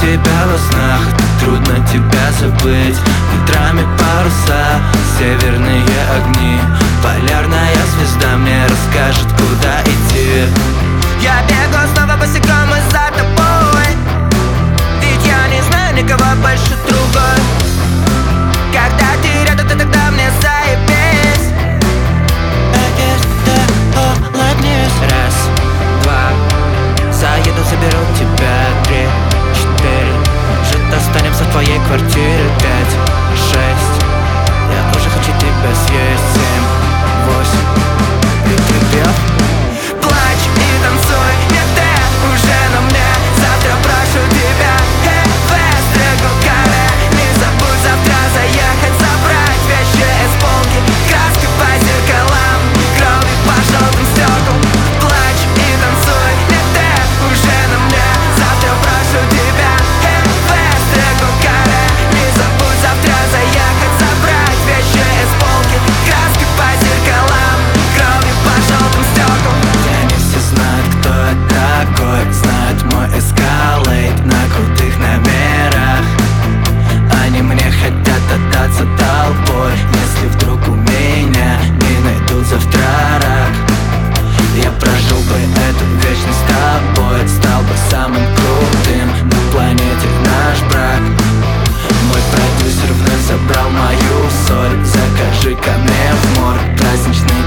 тебя во снах, так трудно тебя забыть. Ветрами паруса, северные огни, полярная звезда мне расскажет, куда идти. Я бегу снова босиком и за тобой, ведь я не знаю никого больше другой. Когда ты рядом, то тогда мне заебись. I guess that all like this. Раз, два, заеду, заберу тебя. 3, 4, жить останемся в твоей квартире. 5, 6, я уже хочу тебя съесть. 7, 8, и ты пьешь? Плачь и танцуй, нет, ты уже на мне. Завтра прошу тебя, фест, регулкаре. Не забудь завтра заехать, забрать вещи из полки, краски по зеркалам, крови по желтым стеклам. Плачь и танцуй, нет, ты уже на мне. Завтра прошу тебя, фест, регулкаре. Не забудь завтра заехать, забрать вещи из полки, краски по зеркалам, крови по желтым стеклам. Не все знают, кто я такой, знают мой эскалейт на крутых номерах. Они мне хотят отдаться толпой, если вдруг у меня не найдут завтра рак. Я прожил бы эту вечность с тобой, стал бы самым крутым на планете наш брак. Мой продюсер вновь забрал мою соль, закажи ко мне в морг праздничный